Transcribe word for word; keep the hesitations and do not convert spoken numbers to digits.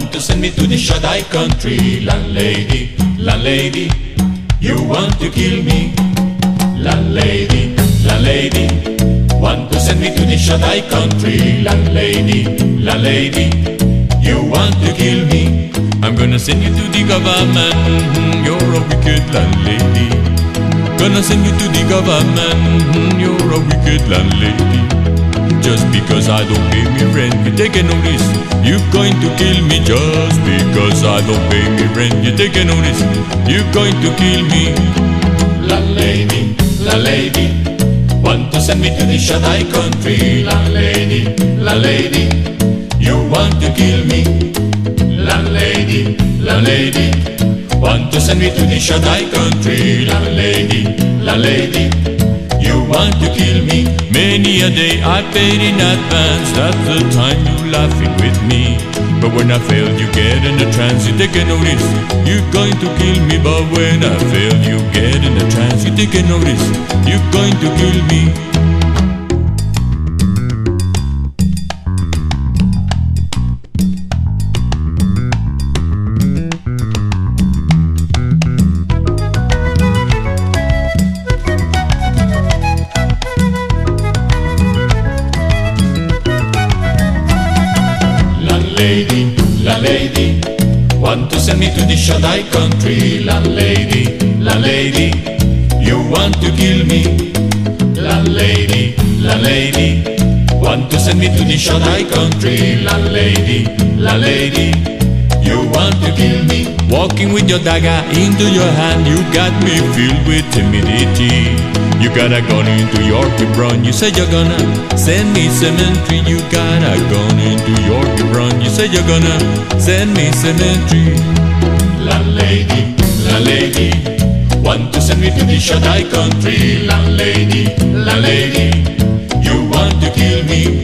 want to send me to the Shaddai country. Landlady, landlady, you want to kill me. Landlady, landlady, want to send me to the Shaddai country. Landlady, landlady, you want to kill me. I'm gonna send you to the government, mm, you're a wicked landlady. Gonna send you to the government, mm, you're a wicked landlady. Just because I don't pay me rent, you take a notice, you're going to kill me. Just because I don't pay me rent, you take a notice, you're going to kill me. Landlady, landlady, want to send me to the Shaddai country. Landlady, landlady, you want to kill me. Landlady, landlady, want to send me to the Shaddai country. Landlady, landlady, you want to kill me. Many a day I paid in advance, that's the time you laughing with me. But when I fail you get in a trance, you take a notice, you're going to kill me. But when I fail you get in a trance, you take a notice, you're going to kill me. Landlady, landlady, want to send me to the Shaddai country. Landlady, landlady, you want to kill me. Landlady, landlady, want to send me to the Shaddai country. Landlady, landlady, you want to kill me. Walking with your dagger into your hand, you got me filled with timidity. You got a gun into your Hebron, you said you're gonna send me cemetery. You got a gun into your Hebron, you said you're gonna send me cemetery. Landlady, landlady, want to send me to the Shaddai country. Landlady, landlady, you want to kill me.